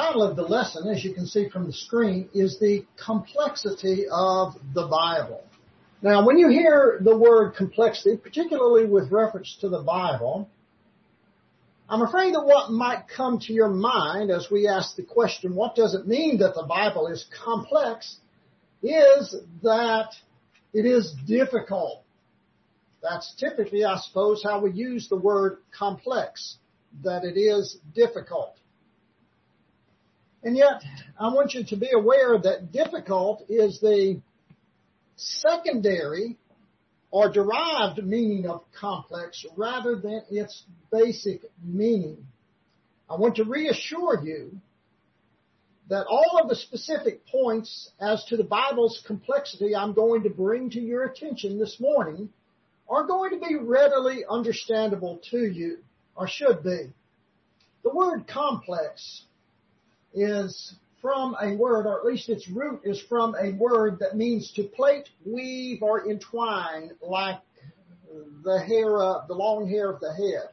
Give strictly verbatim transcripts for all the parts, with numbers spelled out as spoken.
title of the lesson, as you can see from the screen, is the complexity of the Bible. Now, when you hear the word complexity, particularly with reference to the Bible, I'm afraid that what might come to your mind as we ask the question, what does it mean that the Bible is complex, is that it is difficult. That's typically, I suppose, how we use the word complex, that it is difficult. And yet, I want you to be aware that difficult is the secondary or derived meaning of complex rather than its basic meaning. I want to reassure you that all of the specific points as to the Bible's complexity I'm going to bring to your attention this morning are going to be readily understandable to you, or should be. The word complex is from a word, or at least its root is from a word that means to plait, weave, or entwine, like the hair, uh, the long hair of the head,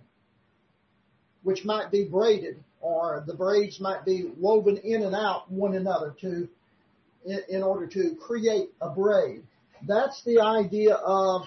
which might be braided, or the braids might be woven in and out one another to, in, in order to create a braid. That's the idea of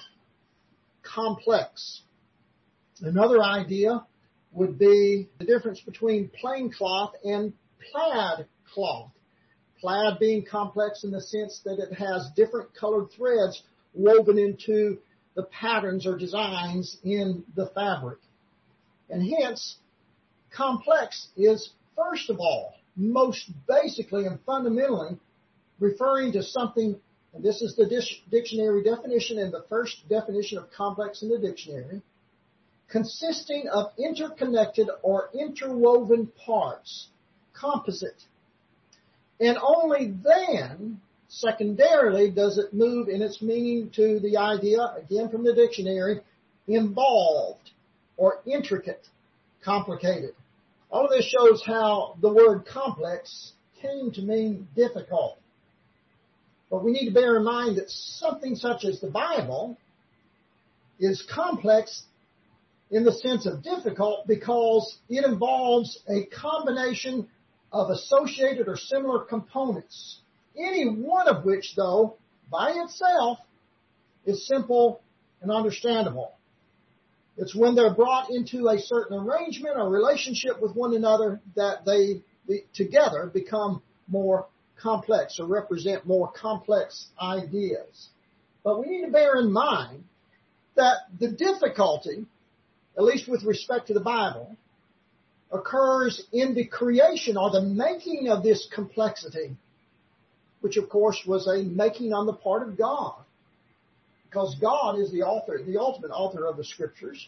complex. Another idea would be the difference between plain cloth and plaid cloth. Plaid being complex in the sense that it has different colored threads woven into the patterns or designs in the fabric. And hence, complex is, first of all, most basically and fundamentally referring to something, and this is the dictionary definition and the first definition of complex in the dictionary, consisting of interconnected or interwoven parts, composite. And only then, secondarily, does it move in its meaning to the idea, again from the dictionary, involved or intricate, complicated. All of this shows how the word complex came to mean difficult. But we need to bear in mind that something such as the Bible is complex in the sense of difficult because it involves a combination of associated or similar components, any one of which, though, by itself, is simple and understandable. It's when they're brought into a certain arrangement or relationship with one another that they be, together become more complex or represent more complex ideas. But we need to bear in mind that the difficulty, at least with respect to the Bible, occurs in the creation or the making of this complexity, which of course was a making on the part of God, because God is the author, the ultimate author of the Scriptures.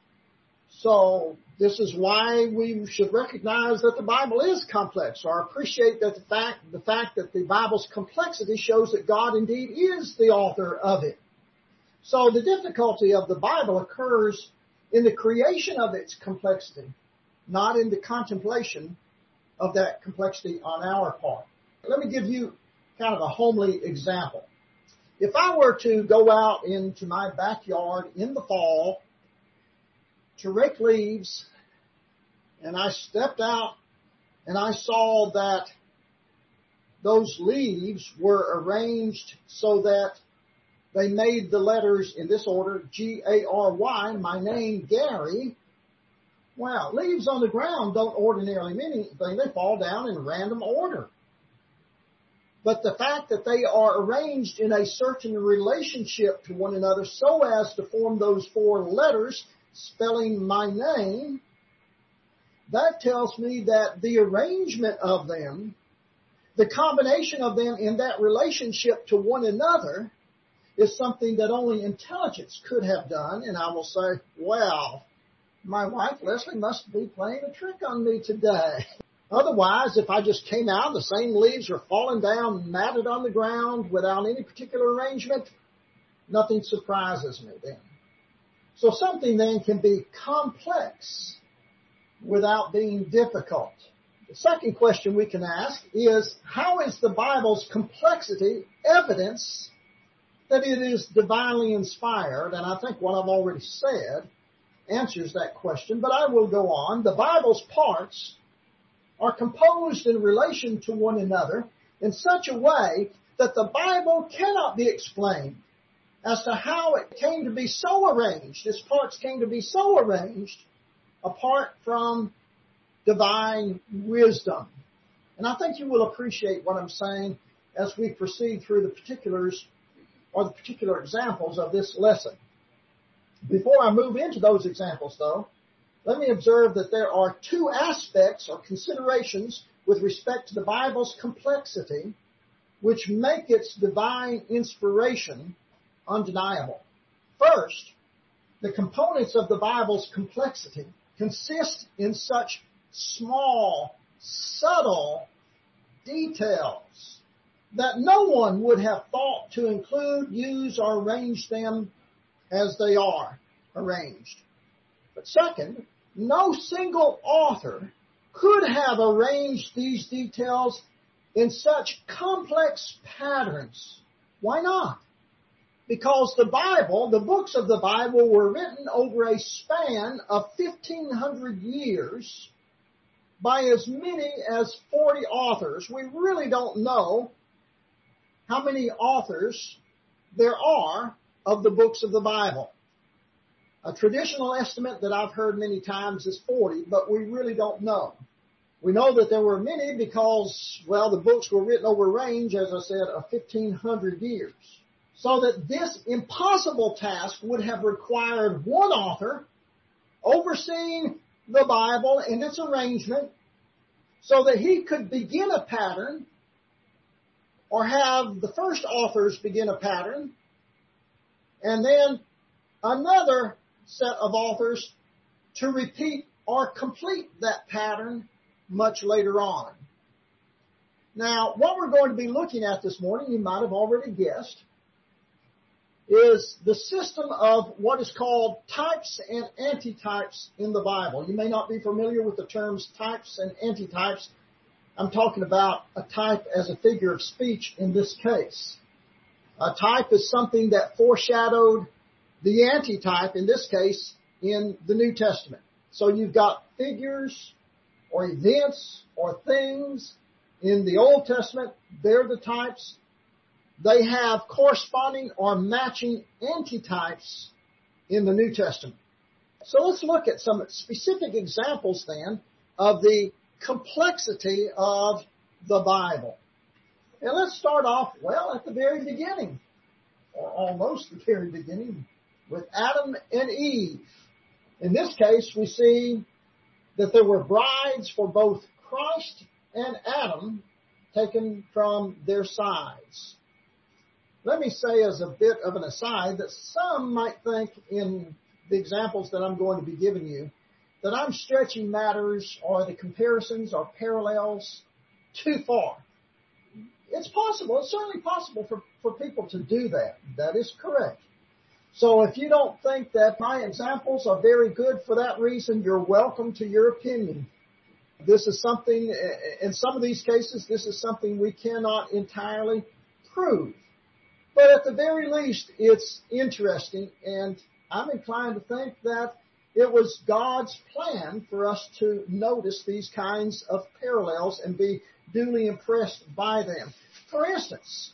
So this is why we should recognize that the Bible is complex, or appreciate that the fact, the fact that the Bible's complexity shows that God indeed is the author of it. So the difficulty of the Bible occurs in the creation of its complexity, not in the contemplation of that complexity on our part. Let me give you kind of a homely example. If I were to go out into my backyard in the fall to rake leaves, and I stepped out and I saw that those leaves were arranged so that they made the letters in this order, G A R Y, my name, Gary. Well, leaves on the ground don't ordinarily mean anything. They fall down in random order. But the fact that they are arranged in a certain relationship to one another so as to form those four letters spelling my name, that tells me that the arrangement of them, the combination of them in that relationship to one another, is something that only intelligence could have done. And I will say, well, my wife, Leslie, must be playing a trick on me today. Otherwise, if I just came out, the same leaves were falling down, matted on the ground without any particular arrangement, nothing surprises me then. So something then can be complex without being difficult. The second question we can ask is, how is the Bible's complexity evidence that it is divinely inspired? And I think what I've already said answers that question, but I will go on. The Bible's parts are composed in relation to one another in such a way that the Bible cannot be explained as to how it came to be so arranged, its parts came to be so arranged apart from divine wisdom. And I think you will appreciate what I'm saying as we proceed through the particulars or the particular examples of this lesson. Before I move into those examples, though, let me observe that there are two aspects or considerations with respect to the Bible's complexity which make its divine inspiration undeniable. First, the components of the Bible's complexity consist in such small, subtle details that no one would have thought to include, use, or arrange them as they are arranged. But second, no single author could have arranged these details in such complex patterns. Why not? Because the Bible, the books of the Bible, were written over a span of fifteen hundred years by as many as forty authors. We really don't know how many authors there are of the books of the Bible. A traditional estimate that I've heard many times is forty, but we really don't know. We know that there were many because, well, the books were written over a range, as I said, of fifteen hundred years. So that this impossible task would have required one author overseeing the Bible and its arrangement so that he could begin a pattern or have the first authors begin a pattern and then another set of authors to repeat or complete that pattern much later on. Now, what we're going to be looking at this morning, you might have already guessed, is the system of what is called types and antitypes in the Bible. You may not be familiar with the terms types and antitypes. I'm talking about a type as a figure of speech in this case. A type is something that foreshadowed the antitype, in this case, in the New Testament. So you've got figures or events or things in the Old Testament. They're the types. They have corresponding or matching antitypes in the New Testament. So let's look at some specific examples then of the complexity of the Bible. And let's start off, well, at the very beginning, or almost the very beginning, with Adam and Eve. In this case, we see that there were brides for both Christ and Adam taken from their sides. Let me say as a bit of an aside that some might think in the examples that I'm going to be giving you that I'm stretching matters or the comparisons or parallels too far. It's possible, it's certainly possible for, for people to do that. That is correct. So if you don't think that my examples are very good for that reason, you're welcome to your opinion. This is something, in some of these cases, this is something we cannot entirely prove. But at the very least, it's interesting, and I'm inclined to think that it was God's plan for us to notice these kinds of parallels and be duly impressed by them. For instance,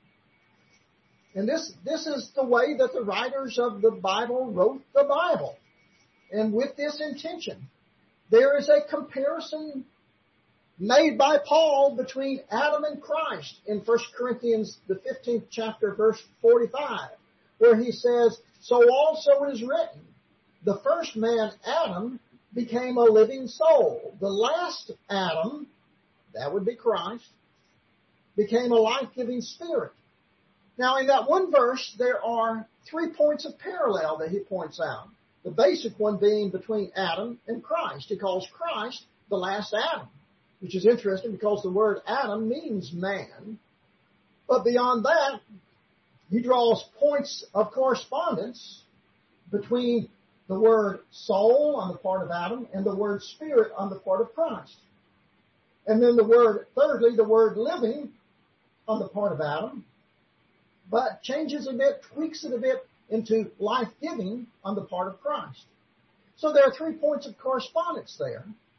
and this, this is the way that the writers of the Bible wrote the Bible, and with this intention, there is a comparison made by Paul between Adam and Christ in First Corinthians, the fifteenth chapter, verse forty-five, where he says, "So also it is written, the first man, Adam, became a living soul. The last Adam," that would be Christ, "became a life-giving spirit." Now, in that one verse, there are three points of parallel that he points out. The basic one being between Adam and Christ. He calls Christ the last Adam, which is interesting because the word Adam means man. But beyond that, he draws points of correspondence between the word soul on the part of Adam and the word spirit on the part of Christ. And then the word, thirdly, the word living on the part of Adam, but changes a bit, tweaks it a bit into life-giving on the part of Christ. So there are three points of correspondence there.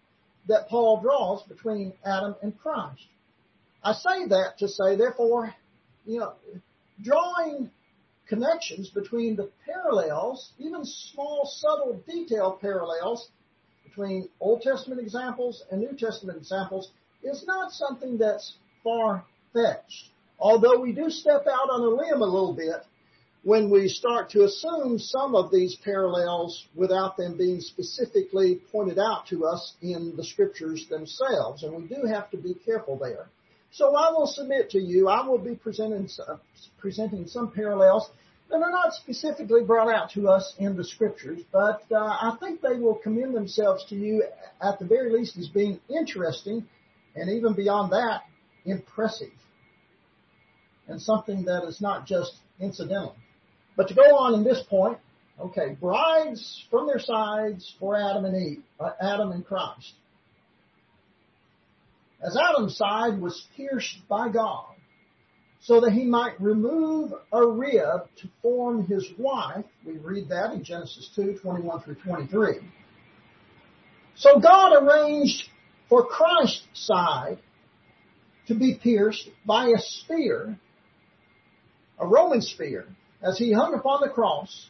that Paul draws between Adam and Christ. I say that to say, therefore, you know, drawing connections between the parallels, even small, subtle, detailed parallels between Old Testament examples and New Testament examples is not something that's far-fetched. Although we do step out on a limb a little bit when we start to assume some of these parallels without them being specifically pointed out to us in the Scriptures themselves. And we do have to be careful there. So I will submit to you, I will be presenting, uh, presenting some parallels that are not specifically brought out to us in the Scriptures, but uh, I think they will commend themselves to you at the very least as being interesting, and even beyond that, impressive, and something that is not just incidental. But to go on in this point, okay, brides from their sides for Adam and Eve, uh, Adam and Christ. As Adam's side was pierced by God, so that he might remove a rib to form his wife. We read that in Genesis two, twenty-one through twenty-three. So God arranged for Christ's side to be pierced by a spear, a Roman spear, as he hung upon the cross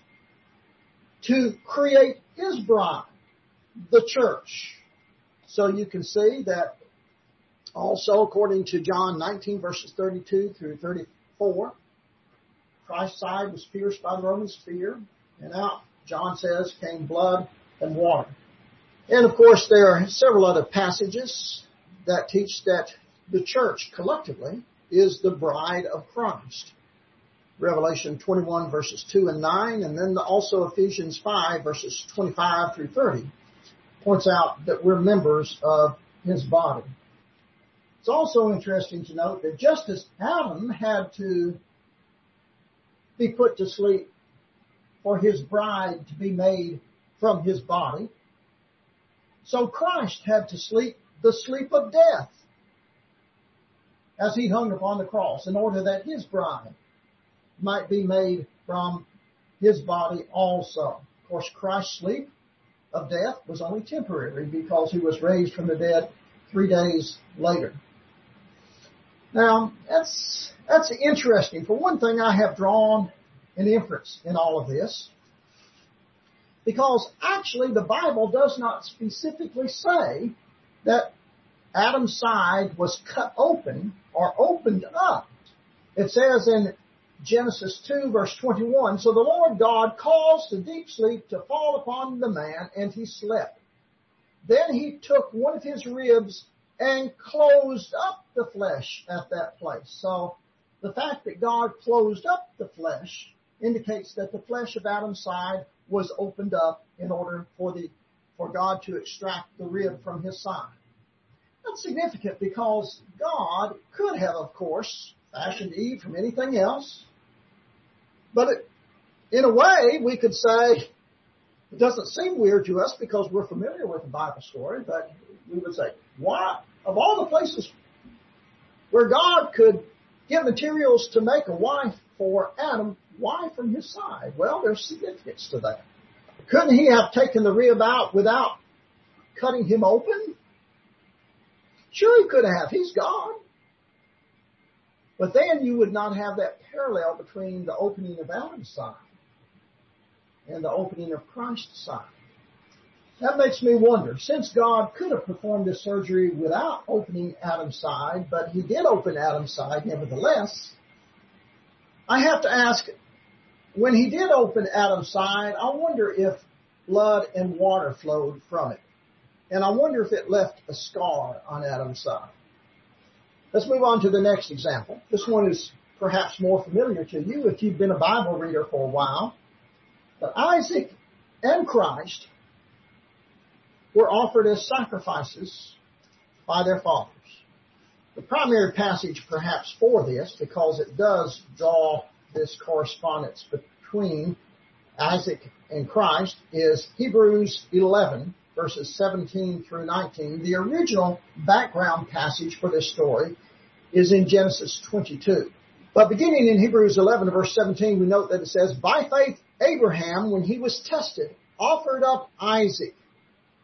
to create his bride, the church. So you can see that also, according to John nineteen, verses thirty-two through thirty-four, Christ's side was pierced by the Roman spear, and out, John says, came blood and water. And of course, there are several other passages that teach that the church collectively is the bride of Christ. Revelation twenty-one, verses two and nine, and then also Ephesians five, verses twenty-five through thirty, points out that we're members of his body. It's also interesting to note that just as Adam had to be put to sleep for his bride to be made from his body, so Christ had to sleep the sleep of death as he hung upon the cross in order that his bride might be made from his body also. Of course, Christ's sleep of death was only temporary because he was raised from the dead three days later. Now, that's, that's interesting. For one thing, I have drawn an inference in all of this because actually the Bible does not specifically say that Adam's side was cut open or opened up. It says in Genesis two, verse twenty-one, so the Lord God caused a deep sleep to fall upon the man, and he slept. Then he took one of his ribs and closed up the flesh at that place. So the fact that God closed up the flesh indicates that the flesh of Adam's side was opened up in order for the for God to extract the rib from his side. That's significant because God could have, of course, fashioned Eve from anything else. But it, in a way, we could say, it doesn't seem weird to us because we're familiar with the Bible story, but we would say, why, of all the places where God could get materials to make a wife for Adam, why from his side? Well, there's significance to that. Couldn't he have taken the rib out without cutting him open? Sure he could have. He's God. But then you would not have that parallel between the opening of Adam's side and the opening of Christ's side. That makes me wonder, since God could have performed this surgery without opening Adam's side, but he did open Adam's side nevertheless, I have to ask, when he did open Adam's side, I wonder if blood and water flowed from it. And I wonder if it left a scar on Adam's side. Let's move on to the next example. This one is perhaps more familiar to you if you've been a Bible reader for a while. But Isaac and Christ were offered as sacrifices by their fathers. The primary passage perhaps for this, because it does draw this correspondence between Isaac and Christ, is Hebrews eleven, verses seventeen through nineteen. The original background passage for this story is in Genesis twenty-two. But beginning in Hebrews eleven, verse seventeen, we note that it says, by faith Abraham, when he was tested, offered up Isaac.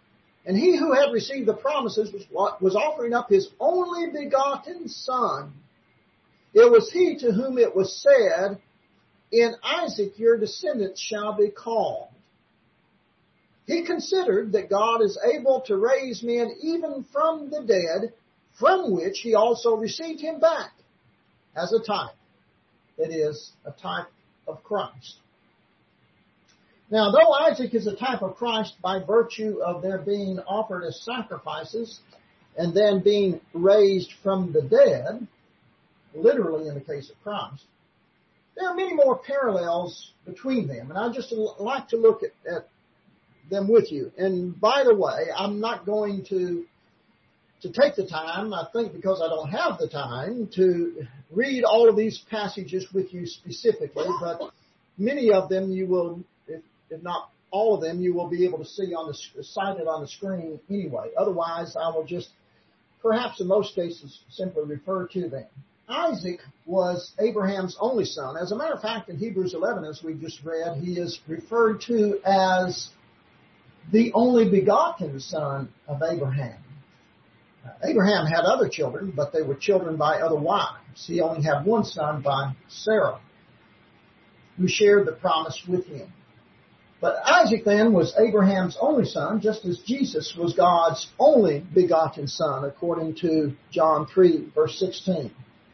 And he who had received the promises was, was offering up his only begotten son. It was he to whom it was said, in Isaac your descendants shall be called. He considered that God is able to raise men even from the dead, from which he also received him back as a type. It is a type of Christ. Now, though Isaac is a type of Christ by virtue of their being offered as sacrifices and then being raised from the dead, literally in the case of Christ, there are many more parallels between them. And I'd just like to look at, at them with you. And by the way, I'm not going to to take the time, I think because I don't have the time, to read all of these passages with you specifically, but many of them you will, if, if not all of them, you will be able to see on the cited on the screen anyway. Otherwise, I will just, perhaps in most cases, simply refer to them. Isaac was Abraham's only son. As a matter of fact, in Hebrews eleven, as we just read, he is referred to as the only begotten son of Abraham. Abraham had other children, but they were children by other wives. He only had one son by Sarah, who shared the promise with him. But Isaac then was Abraham's only son, just as Jesus was God's only begotten son, according to John three, verse sixteen.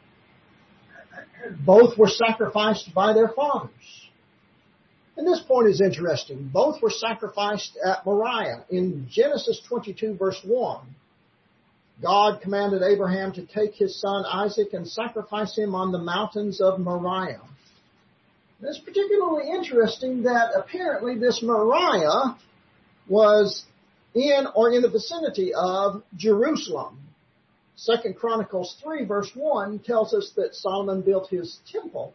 Both were sacrificed by their fathers. And this point is interesting. Both were sacrificed at Moriah. In Genesis twenty-two, verse one, God commanded Abraham to take his son Isaac and sacrifice him on the mountains of Moriah. It's particularly interesting that apparently this Moriah was in or in the vicinity of Jerusalem. Second Chronicles three, verse one tells us that Solomon built his temple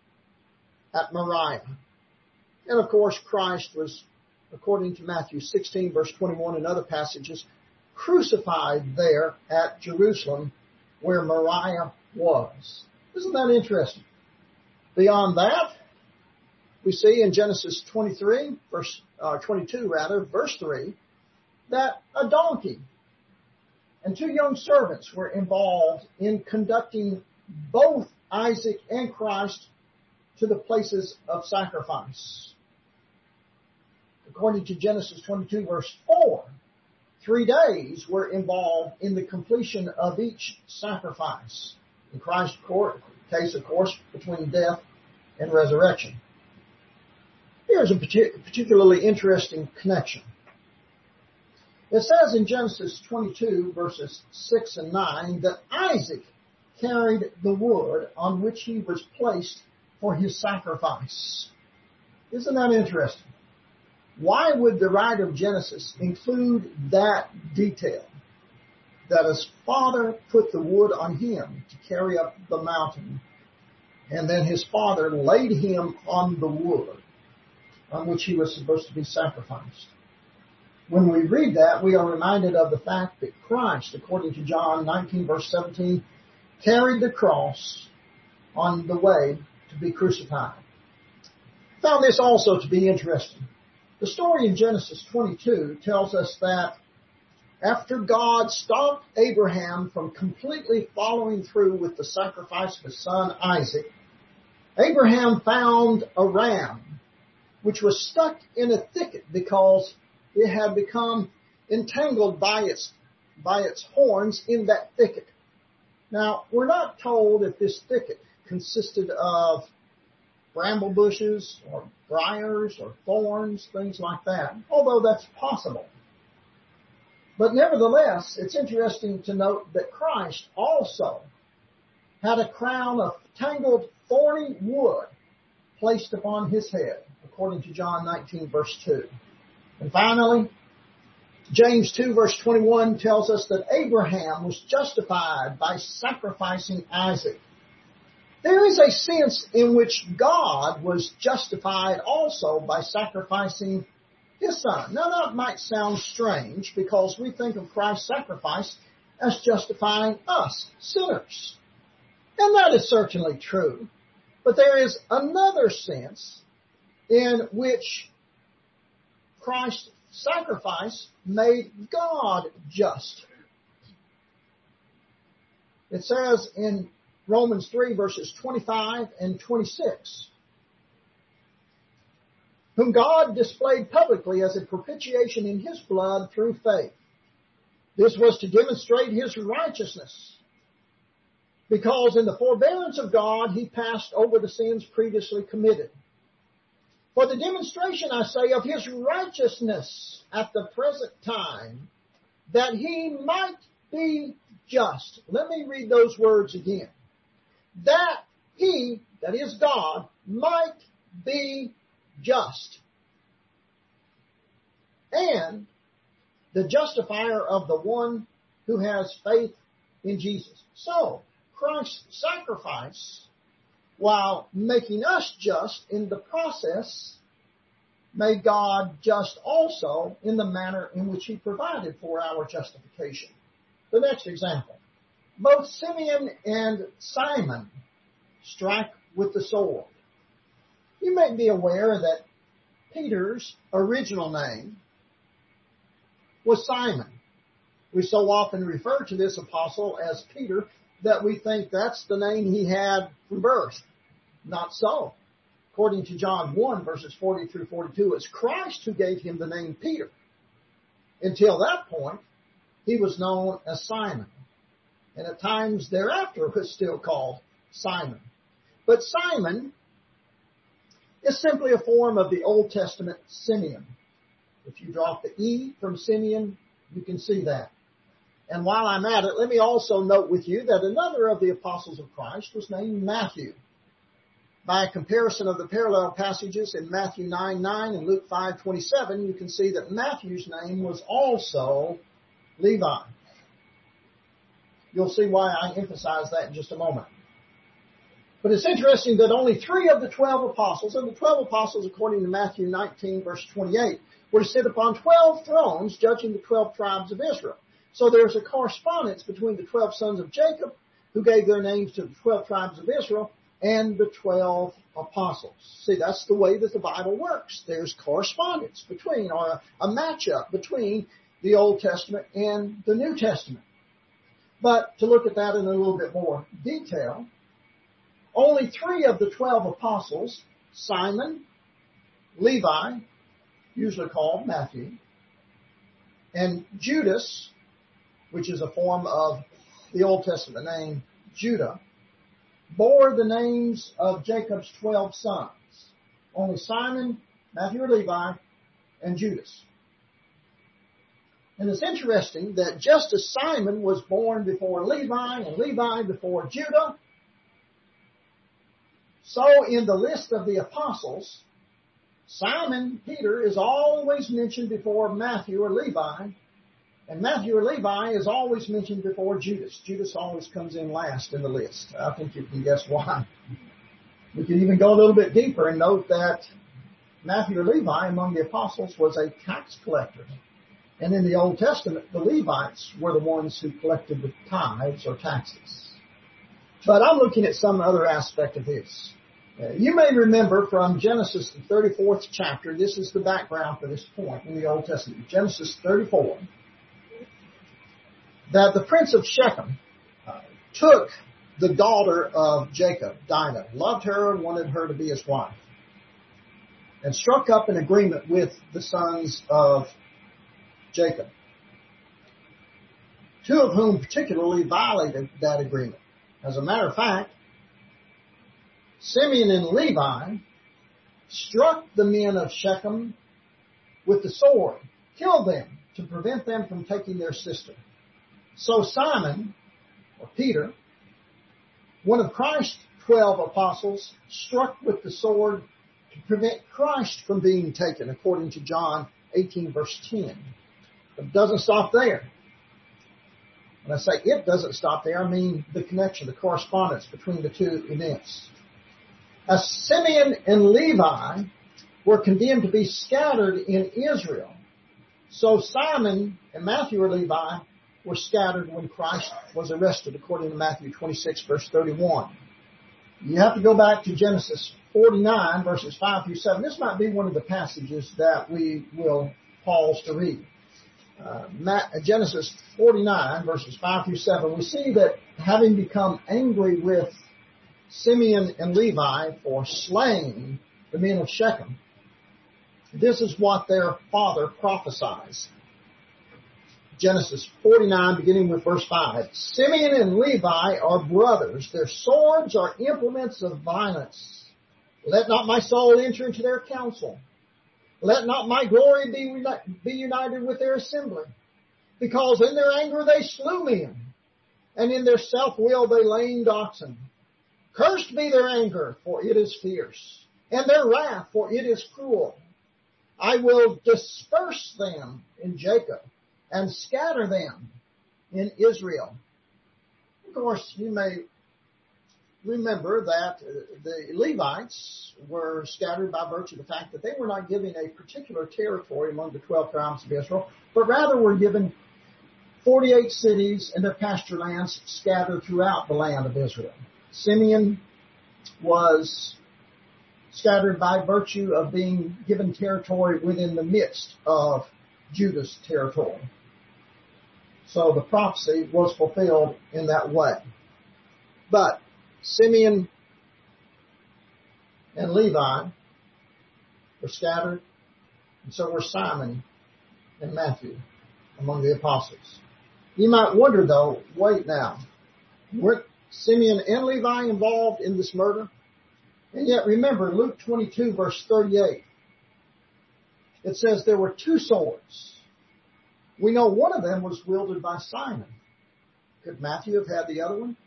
at Moriah. And of course, Christ was, according to Matthew sixteen, verse twenty-one and other passages, crucified there at Jerusalem where Moriah was. Isn't that interesting? Beyond that, we see in Genesis twenty-three, verse uh, twenty-two rather, verse three, that a donkey and two young servants were involved in conducting both Isaac and Christ to the places of sacrifice. According to Genesis twenty-two, verse four, three days were involved in the completion of each sacrifice. In Christ's case, of course, between death and resurrection. Here's a particularly interesting connection. It says in Genesis twenty-two, verses six and nine, that Isaac carried the wood on which he was placed for his sacrifice. Isn't that interesting? Why would the writer of Genesis include that detail? That his father put the wood on him to carry up the mountain, and then his father laid him on the wood on which he was supposed to be sacrificed. When we read that, we are reminded of the fact that Christ, according to John nineteen, verse seventeen, carried the cross on the way to be crucified. I found this also to be interesting. The story in Genesis twenty-two tells us that after God stopped Abraham from completely following through with the sacrifice of his son Isaac, Abraham found a ram which was stuck in a thicket because it had become entangled by its, by its horns in that thicket. Now, we're not told if this thicket consisted of bramble bushes or briars or thorns, things like that, although that's possible. But nevertheless, it's interesting to note that Christ also had a crown of tangled thorny wood placed upon his head, according to John nineteen, verse two. And finally, James two, verse twenty-one tells us that Abraham was justified by sacrificing Isaac. There is a sense in which God was justified also by sacrificing his son. Now that might sound strange because we think of Christ's sacrifice as justifying us, sinners. And that is certainly true. But there is another sense in which Christ sacrifice made God just. It says in Romans three, verses twenty-five and twenty-six, whom God displayed publicly as a propitiation in his blood through faith. This was to demonstrate his righteousness, because in the forbearance of God he passed over the sins previously committed. For the demonstration, I say, of his righteousness at the present time, that he might be just. Let me read those words again. That he, that is God, might be just, and the justifier of the one who has faith in Jesus. So, Christ's sacrifice, while making us just in the process, made God just also in the manner in which he provided for our justification. The next example. Both Simeon and Simon strike with the sword. You may be aware that Peter's original name was Simon. We so often refer to this apostle as Peter that we think that's the name he had from birth. Not so. According to John one, verses forty through forty-two, it's Christ who gave him the name Peter. Until that point, he was known as Simon, and at times thereafter was still called Simon. But Simon is simply a form of the Old Testament Simeon. If you drop the E from Simeon, you can see that. And while I'm at it, let me also note with you that another of the apostles of Christ was named Matthew. By a comparison of the parallel passages in Matthew nine nine and Luke five twenty-seven, you can see that Matthew's name was also Levi. You'll see why I emphasize that in just a moment. But it's interesting that only three of the twelve apostles, and the twelve apostles, according to Matthew nineteen, verse twenty-eight, were to sit upon twelve thrones, judging the twelve tribes of Israel. So there's a correspondence between the twelve sons of Jacob, who gave their names to the twelve tribes of Israel, and the twelve apostles. See, that's the way that the Bible works. There's correspondence between, or a, a matchup between the Old Testament and the New Testament. But to look at that in a little bit more detail, only three of the twelve apostles, Simon, Levi, usually called Matthew, and Judas, which is a form of the Old Testament name Judah, bore the names of Jacob's twelve sons. Only Simon, Matthew or Levi, and Judas. And it's interesting that just as Simon was born before Levi and Levi before Judah, so in the list of the apostles, Simon, Peter, is always mentioned before Matthew or Levi, and Matthew or Levi is always mentioned before Judas. Judas always comes in last in the list. I think you can guess why. We can even go a little bit deeper and note that Matthew or Levi among the apostles was a tax collector. And in the Old Testament, the Levites were the ones who collected the tithes or taxes. But I'm looking at some other aspect of this. Uh, you may remember from Genesis, the thirty-fourth chapter, this is the background for this point in the Old Testament. Genesis thirty-four, that the prince of Shechem uh, took the daughter of Jacob, Dinah, loved her and wanted her to be his wife, and struck up an agreement with the sons of Jacob, two of whom particularly violated that agreement. As a matter of fact, Simeon and Levi struck the men of Shechem with the sword, killed them to prevent them from taking their sister. So Simon, or Peter, one of Christ's twelve apostles, struck with the sword to prevent Christ from being taken, according to John eighteen, verse ten. But it doesn't stop there. When I say it doesn't stop there, I mean the connection, the correspondence between the two events. As Simeon and Levi were condemned to be scattered in Israel, so Simon and Matthew or Levi were scattered when Christ was arrested, according to Matthew twenty-six, verse thirty-one. You have to go back to Genesis forty-nine, verses five through seven. This might be one of the passages that we will pause to read. Uh, Genesis forty-nine, verses five through seven, we see that having become angry with Simeon and Levi for slaying the men of Shechem, this is what their father prophesies. Genesis forty-nine, beginning with verse five. Simeon and Levi are brothers. Their swords are implements of violence. Let not my soul enter into their council. Let not my glory be, uni- be united with their assembly. Because in their anger they slew men, and in their self-will they lamed oxen. Cursed be their anger, for it is fierce, and their wrath, for it is cruel. I will disperse them in Jacob, and scatter them in Israel. Of course, you may remember that the Levites were scattered by virtue of the fact that they were not given a particular territory among the twelve tribes of Israel, but rather were given forty-eight cities and their pasture lands scattered throughout the land of Israel. Simeon was scattered by virtue of being given territory within the midst of Judah's territory. So the prophecy was fulfilled in that way. But Simeon and Levi were scattered, and so were Simon and Matthew among the apostles. You might wonder, though, wait now, weren't Simeon and Levi involved in this murder? And yet remember, Luke twenty-two, verse thirty-eight, it says there were two swords. We know one of them was wielded by Simon. Could Matthew have had the other one?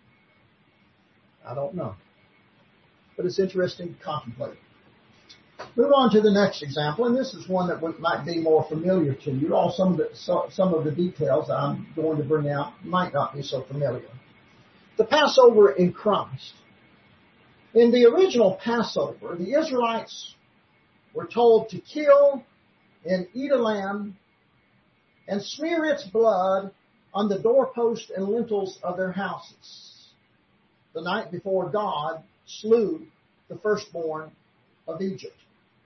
I don't know. But it's interesting to contemplate. Move on to the next example, and this is one that might be more familiar to you. All some of the, so, some of the details I'm going to bring out might not be so familiar. The Passover in Christ. In the original Passover, the Israelites were told to kill and eat a lamb and smear its blood on the doorpost and lintels of their houses the night before God slew the firstborn of Egypt.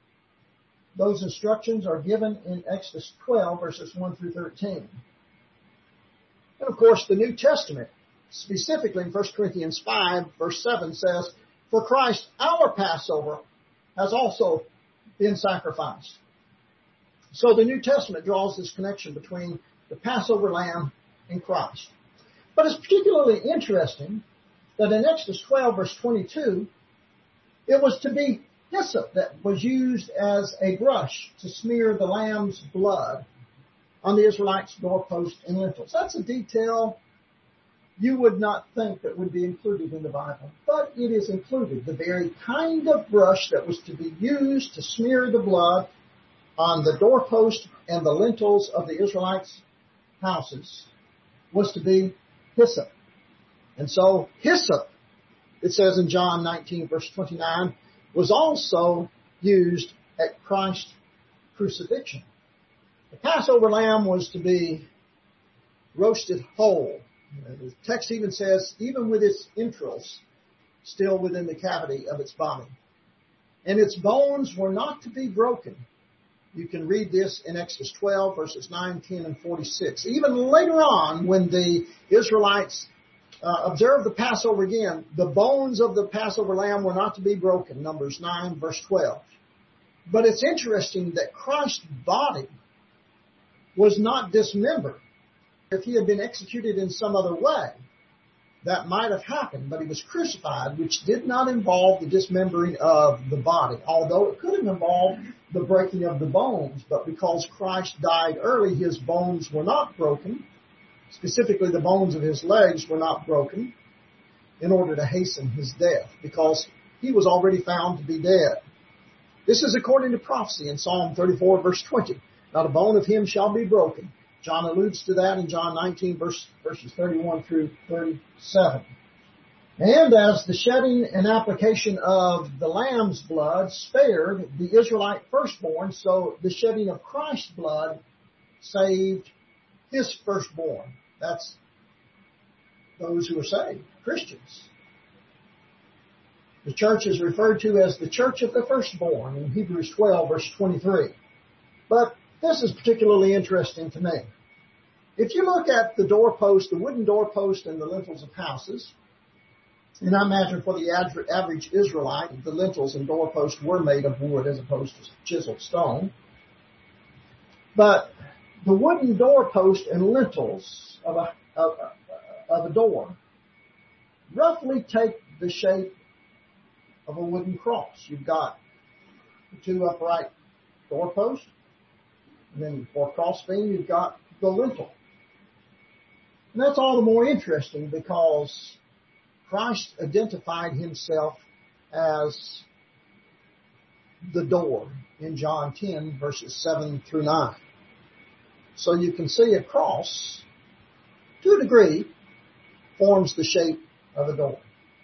Those instructions are given in Exodus twelve, verses one through thirteen. And of course, the New Testament, specifically in First Corinthians five, verse seven, says, for Christ, our Passover, has also been sacrificed. So the New Testament draws this connection between the Passover lamb and Christ. But it's particularly interesting that in Exodus twelve, verse twenty-two, it was to be hyssop that was used as a brush to smear the lamb's blood on the Israelites' doorpost and lintels. That's a detail you would not think that would be included in the Bible, but it is included. The very kind of brush that was to be used to smear the blood on the doorpost and the lintels of the Israelites' houses was to be hyssop. And so hyssop, it says in John nineteen, verse twenty-nine, was also used at Christ's crucifixion. The Passover lamb was to be roasted whole. The text even says, even with its entrails still within the cavity of its body. And its bones were not to be broken. You can read this in Exodus twelve, verses nine, ten, and forty-six. Even later on, when the Israelites uh, observed the Passover again, the bones of the Passover lamb were not to be broken. Numbers nine, verse twelve. But it's interesting that Christ's body was not dismembered. If he had been executed in some other way, that might have happened, but he was crucified, which did not involve the dismembering of the body, although it could have involved the breaking of the bones. But because Christ died early, his bones were not broken. Specifically, the bones of his legs were not broken in order to hasten his death, because he was already found to be dead. This is according to prophecy in Psalm thirty-four, verse twenty. Not a bone of him shall be broken. John alludes to that in John nineteen, verse, verses thirty-one through thirty-seven. And as the shedding and application of the lamb's blood spared the Israelite firstborn, so the shedding of Christ's blood saved his firstborn. That's those who are saved, Christians. The church is referred to as the church of the firstborn in Hebrews twelve, verse twenty-three. But This is particularly interesting to me. If you look at the doorpost, the wooden doorpost and the lintels of houses, and I imagine for the average Israelite, the lintels and doorposts were made of wood as opposed to chiseled stone. But the wooden doorpost and lintels of a, of, of a door roughly take the shape of a wooden cross. You've got two upright doorposts, and then for cross beam, you've got the lintel. And that's all the more interesting because Christ identified himself as the door in John ten, verses seven through nine. So you can see a cross, to a degree, forms the shape of a door.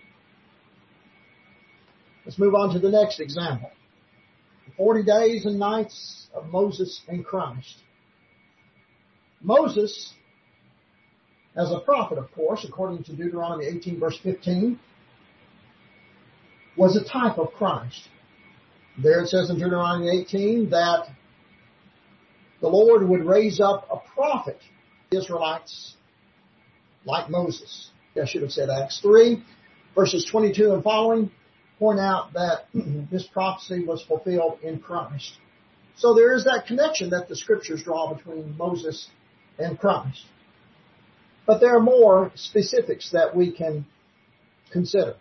Let's move on to the next example. The forty days and nights of Moses and Christ. Moses, as a prophet, of course, according to Deuteronomy eighteen, verse fifteen, was a type of Christ. There it says in Deuteronomy eighteen that the Lord would raise up a prophet, Israelites, like Moses. I should have said Acts three, verses twenty-two and following, point out that this prophecy was fulfilled in Christ. So there is that connection that the Scriptures draw between Moses and Christ. But there are more specifics that we can consider.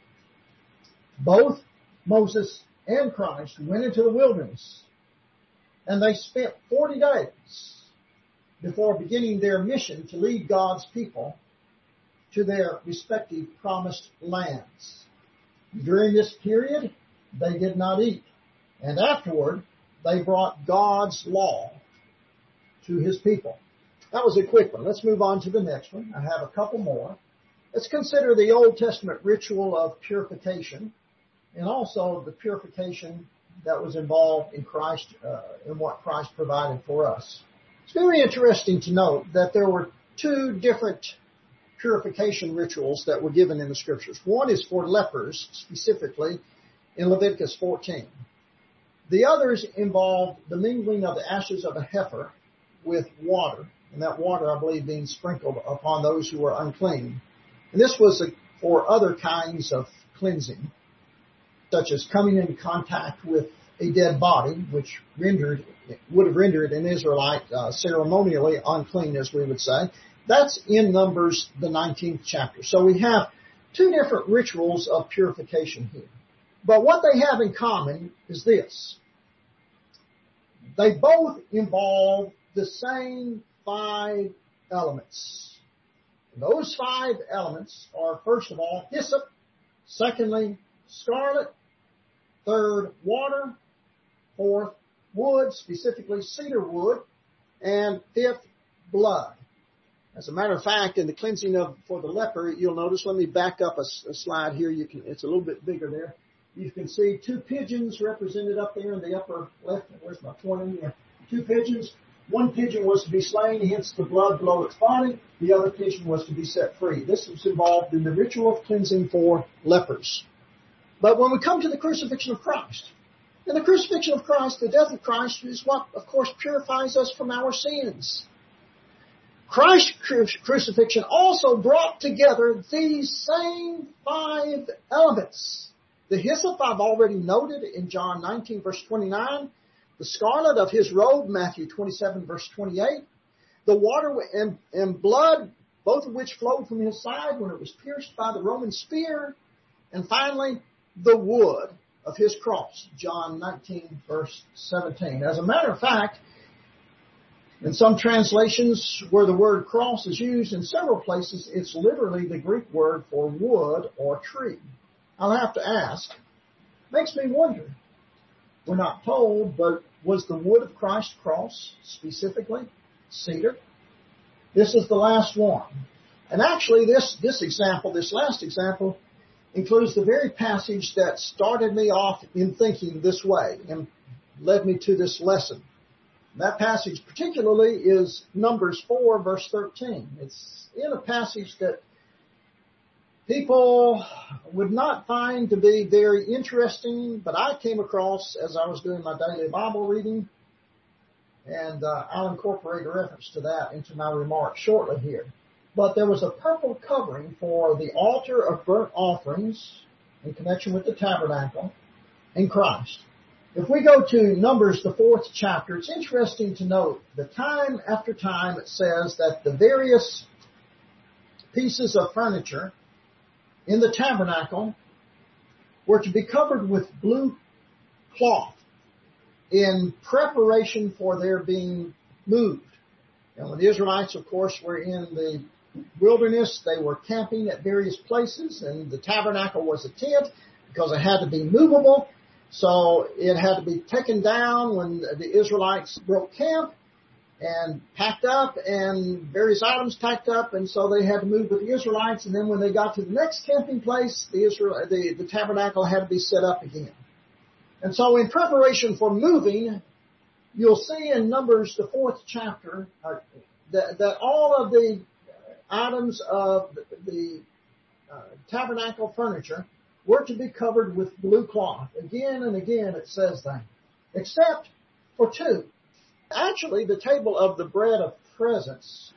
Both Moses and Christ went into the wilderness, and they spent forty days before beginning their mission to lead God's people to their respective promised lands. During this period, they did not eat, and afterward, they brought God's law to his people. That was a quick one. Let's move on to the next one. I have a couple more. Let's consider the Old Testament ritual of purification and also the purification that was involved in Christ, uh, in what Christ provided for us. It's very interesting to note that there were two different purification rituals that were given in the Scriptures. One is for lepers, specifically in Leviticus fourteen. The others involved the mingling of the ashes of a heifer with water, and that water, I believe, being sprinkled upon those who were unclean. And this was a, for other kinds of cleansing, such as coming in contact with a dead body, which rendered would have rendered an Israelite uh, ceremonially unclean, as we would say. That's in Numbers, the nineteenth chapter. So we have two different rituals of purification here. But what they have in common is this. They both involve the same five elements. Those five elements are, first of all, hyssop, secondly, scarlet, third, water, fourth, wood, specifically cedar wood, and fifth, blood. As a matter of fact, in the cleansing of for the leper, you'll notice, let me back up a, a slide here. You can, it's a little bit bigger there. You can see two pigeons represented up there in the upper left. Where's my pointer? Yeah. Two pigeons. One pigeon was to be slain, hence the blood below its body. The other pigeon was to be set free. This was involved in the ritual of cleansing for lepers. But when we come to the crucifixion of Christ, in the crucifixion of Christ, the death of Christ is what, of course, purifies us from our sins. Christ's crucifixion also brought together these same five elements. The hyssop I've already noted in John nineteen, verse twenty-nine. The scarlet of his robe, Matthew twenty-seven, verse twenty-eight. The water and, and blood, both of which flowed from his side when it was pierced by the Roman spear. And finally, the wood of his cross, John nineteen, verse seventeen. As a matter of fact, in some translations where the word cross is used, in several places, it's literally the Greek word for wood or tree. I'll have to ask. Makes me wonder. We're not told, but was the wood of Christ's cross specifically cedar? This is the last one. And actually this, this example, this last example, includes the very passage that started me off in thinking this way and led me to this lesson. That passage particularly is Numbers four, verse thirteen. It's in a passage that people would not find to be very interesting, but I came across as I was doing my daily Bible reading. And uh, I'll incorporate a reference to that into my remarks shortly here. But there was a purple covering for the altar of burnt offerings in connection with the tabernacle in Christ. If we go to Numbers, the fourth chapter, it's interesting to note that time after time it says that the various pieces of furniture in the tabernacle were to be covered with blue cloth in preparation for their being moved. And when the Israelites, of course, were in the wilderness, they were camping at various places, and the tabernacle was a tent because it had to be movable. So it had to be taken down when the Israelites broke camp and packed up, and various items packed up, and so they had to move with the Israelites. And then when they got to the next camping place, the, Israel, the, the tabernacle had to be set up again. And so in preparation for moving, you'll see in Numbers, the fourth chapter, uh, that, that all of the items of the, the uh, tabernacle furniture were to be covered with blue cloth. Again and again it says that. Except for two. Actually, the table of the bread of presence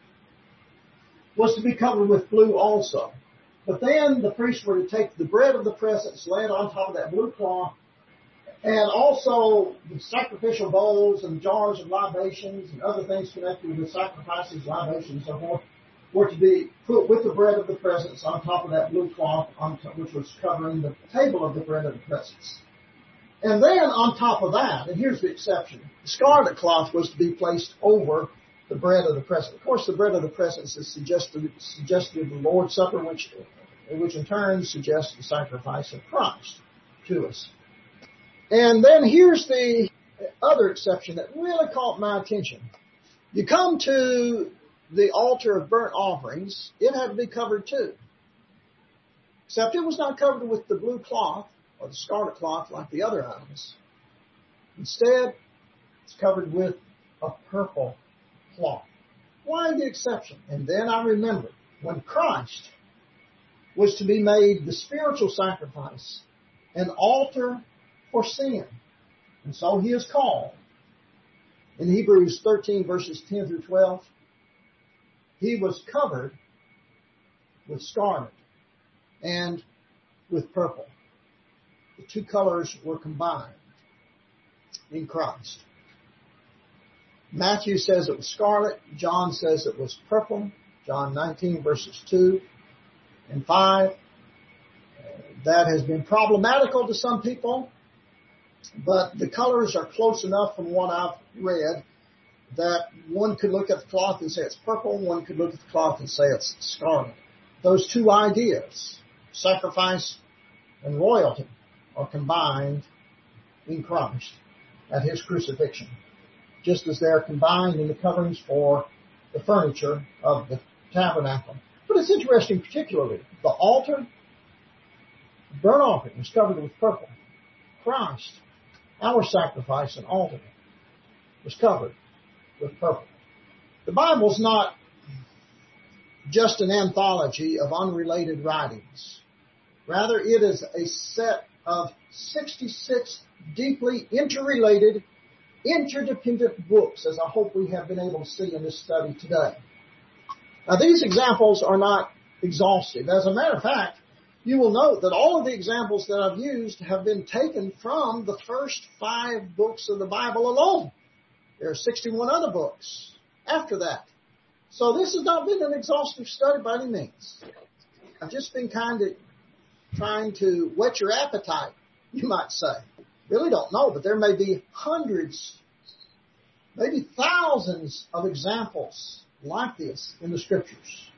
was to be covered with blue also. But then the priests were to take the bread of the presence, lay it on top of that blue cloth, and also the sacrificial bowls and jars of libations and other things connected with sacrifices, libations, and so forth, were to be put with the bread of the presence on top of that blue cloth, on top, which was covering the table of the bread of the presence. And then on top of that, and here's the exception, the scarlet cloth was to be placed over the bread of the presence. Of course, the bread of the presence is suggested, suggested of the Lord's Supper, which, which in turn suggests the sacrifice of Christ to us. And then here's the other exception that really caught my attention. You come to the altar of burnt offerings, it had to be covered too. Except it was not covered with the blue cloth or the scarlet cloth like the other items. Instead, it's covered with a purple cloth. Why the exception? And then I remembered when Christ was to be made the spiritual sacrifice, an altar for sin. And so he is called. In Hebrews thirteen, verses ten through twelve, he was covered with scarlet and with purple. The two colors were combined in Christ. Matthew says it was scarlet. John says it was purple. John nineteen, verses two and five. That has been problematical to some people, but the colors are close enough from what I've read that one could look at the cloth and say it's purple, one could look at the cloth and say it's scarlet. Those two ideas, sacrifice and royalty, are combined in Christ at his crucifixion, just as they're combined in the coverings for the furniture of the tabernacle. But it's interesting, particularly, the altar, burnt offering, was covered with purple. Christ, our sacrifice and altar, was covered with purple. The Bible's not just an anthology of unrelated writings. Rather, it is a set of sixty-six deeply interrelated, interdependent books, as I hope we have been able to see in this study today. Now, these examples are not exhaustive. As a matter of fact, you will note that all of the examples that I've used have been taken from the first five books of the Bible alone. There are sixty-one other books after that. So this has not been an exhaustive study by any means. I've just been kind of trying to whet your appetite, you might say. Really don't know, but there may be hundreds, maybe thousands of examples like this in the Scriptures.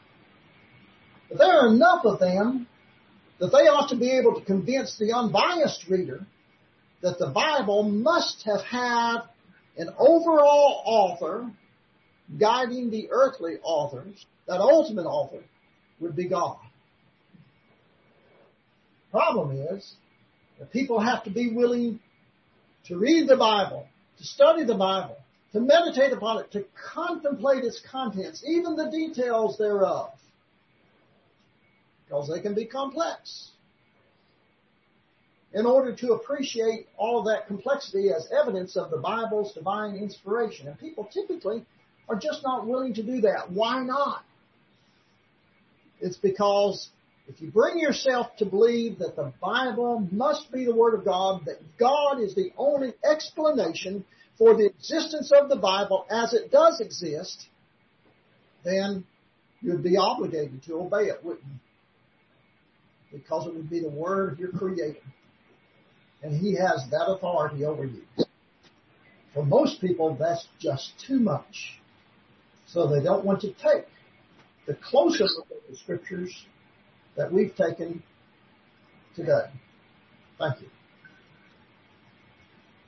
But there are enough of them that they ought to be able to convince the unbiased reader that the Bible must have had an overall author guiding the earthly authors. That ultimate author would be God. Problem is that people have to be willing to read the Bible, to study the Bible, to meditate upon it, to contemplate its contents, even the details thereof, because they can be complex. in order to appreciate all of that complexity as evidence of the Bible's divine inspiration. And people typically are just not willing to do that. Why not? It's because if you bring yourself to believe that the Bible must be the Word of God, that God is the only explanation for the existence of the Bible as it does exist, then you'd be obligated to obey it, wouldn't you? Because it would be the Word of your Creator. And He has that authority over you. For most people, that's just too much. So they don't want to take the closer look at the Scriptures that we've taken today. Thank you.